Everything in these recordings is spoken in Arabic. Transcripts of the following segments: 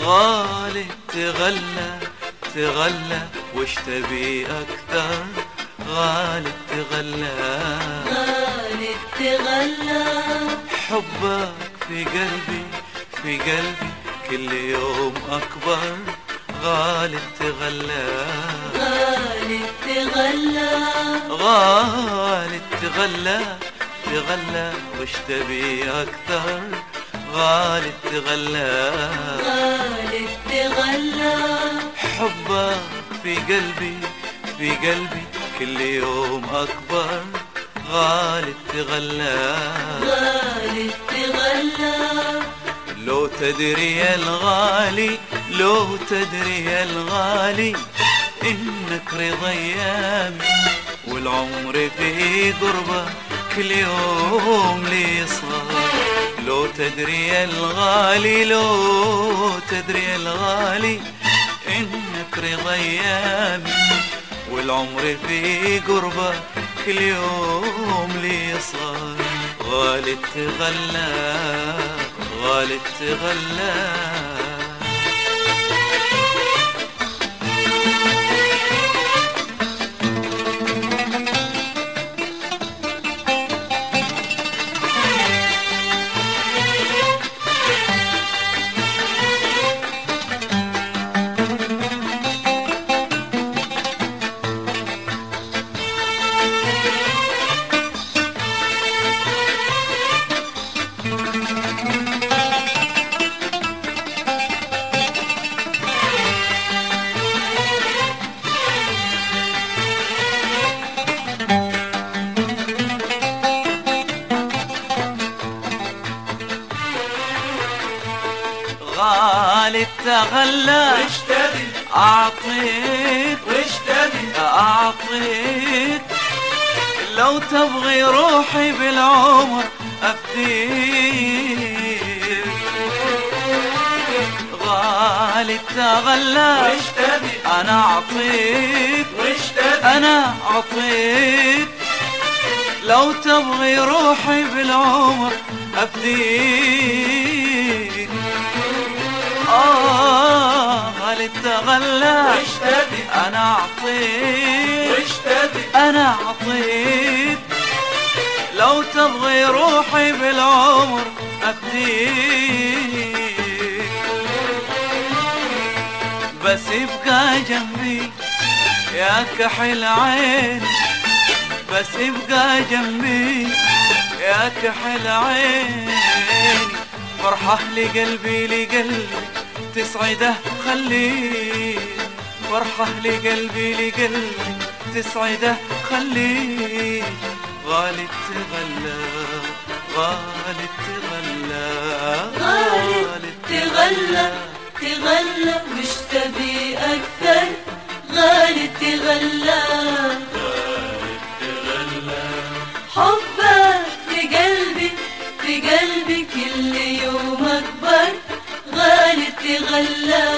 غالي تغلى تغلى وش تبي أكثر؟ غالي تغلى غالي تغلى حبك في قلبي في قلبي كل يوم أكبر. غالي تغلى غالي تغلى غالي تغلى تغلى وش تبي أكثر؟ غالي تغلى غالي تغلى حبك في قلبي في قلبي كل يوم أكبر. غالي تغلى غالي تغلى لو تدري يا الغالي لو تدري يا الغالي إنك رضا أيامي والعمر في قربة كل يوم لي صار. لو تدري يا الغالي لو تدري يا الغالي إنك رضا أيامي والعمر في قربة كل يوم لي صار. غالي تغلى غالي تغلى غالي تغلى وش تبي أعطيك وش تبي أعطيك لو تبغي روحي بالعمر أفديك. غالي تغلى وش تبي أنا أعطيك وش تبي أنا أعطيك لو تبغي روحي بالعمر أفديك. غالي تغلى وش تبي أنا أعطيك وش تبي أنا أعطيك لو تبغي روحي بالعمر أفديك. بس يبقى جنبي يا كحل عيني بس يبقى جنبي يا كحل عيني. فرحة لقلبي لقلبي تسعده خليه فرحة لقلبي لقلبي تسعده خليه. غالي تغلى غالي تغلى غالي تغلى تغلى وش تبي أكثر؟ غالي تغلى حبك في قلبي في قلبي كل يوم أكبر. غالي تغلى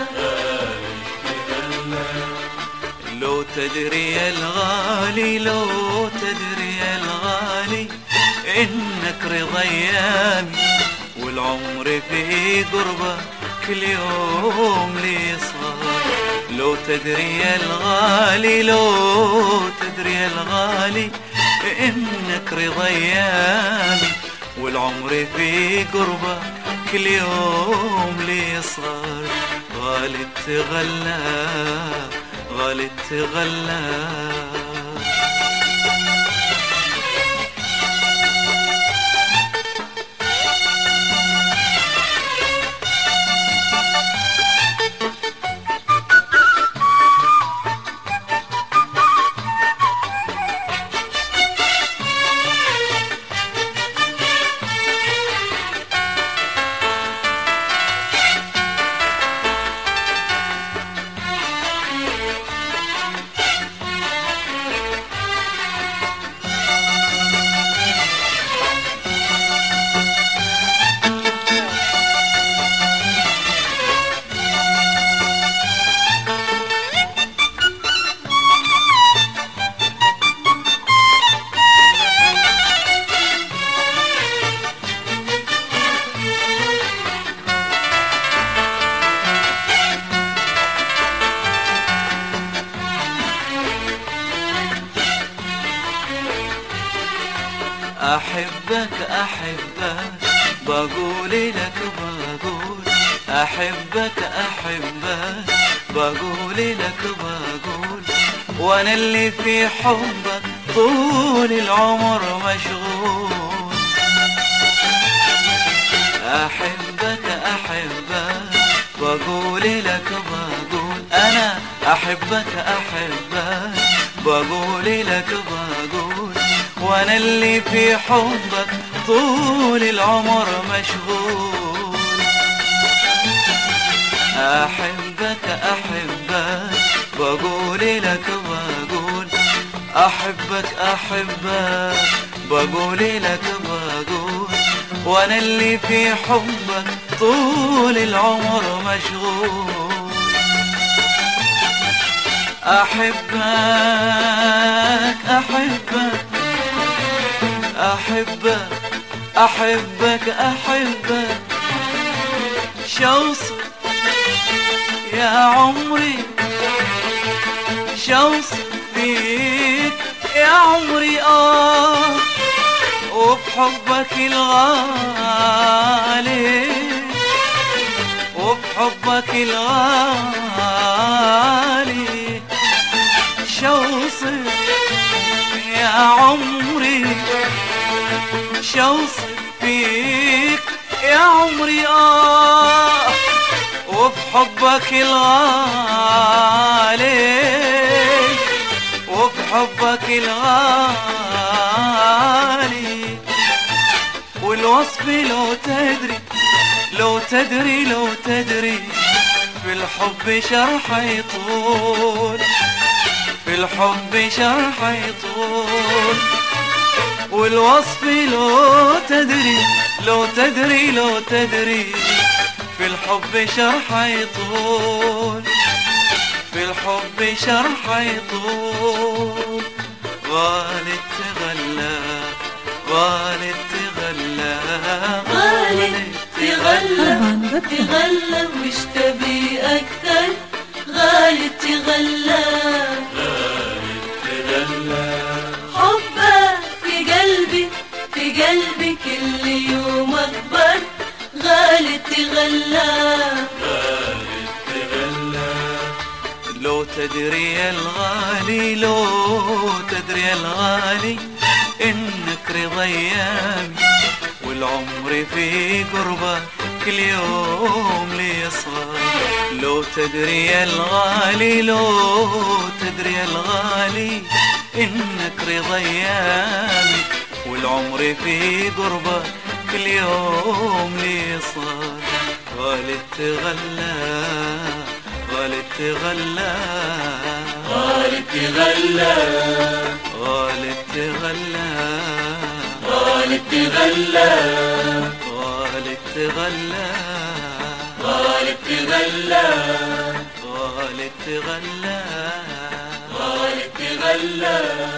لو تدري يا الغالي لو تدري يا الغالي إنك رضا أيامي والعمر في قربة كل يوم لي صار. لو تدري يا الغالي لو تدري يا الغالي إنك رضا أيامي والعمر في قربة كل يوم لي صار. غالي تغلى غالي تغلى أحبك أحبك بقول لك بقول أحبك أحبك بقول لك بقول وأنا اللي في حبك طول العمر مشغول. أحبك أحبك بقول لك بقول أنا أحبك أحبك بقول لك بقول وأنا اللي في حبك طول العمر مشغول. أحبك أحبك بقول لك بقول أحبك أحبك بقول لك بقول وأنا اللي في حبك طول العمر مشغول. أحبك أحبك أحبك أحبك أحبك شوصف يا عمري شوصف فيك يا عمري وبحبك الغالي وبحبك الغالي شوصف يا عمري شوصف فيك يا عمري وبحبك الغالي وبحبك الغالي والوصف لو تدري لو تدري لو تدري في الحب شرح يطول في الحب شرح يطول والوصف لو تدري لو تدري لو تدري في الحب شرح يطول في الحب شرح يطول. غالب تغلى غالب تغلى غالب تغلى تغلى وش تبي أكثر غالب تغلى حبك في قلبي في قلبي كل يوم أكبر غالب تغلى لو تدري يا الغالي لو تدري يا الغالي إنك رضا أيامي والعمر في قربك كل يوم لي يصغر. لو تدري يا الغالي لو تدري يا الغالي إنك رضا أيامي والعمر في قربك كل يوم لي يصغر. غالب تغلى غالب تغلى غالب تغلى غالب تغلى غالب تغلى غالب تغلى غالب تغلى غالب تغلى غالب تغلى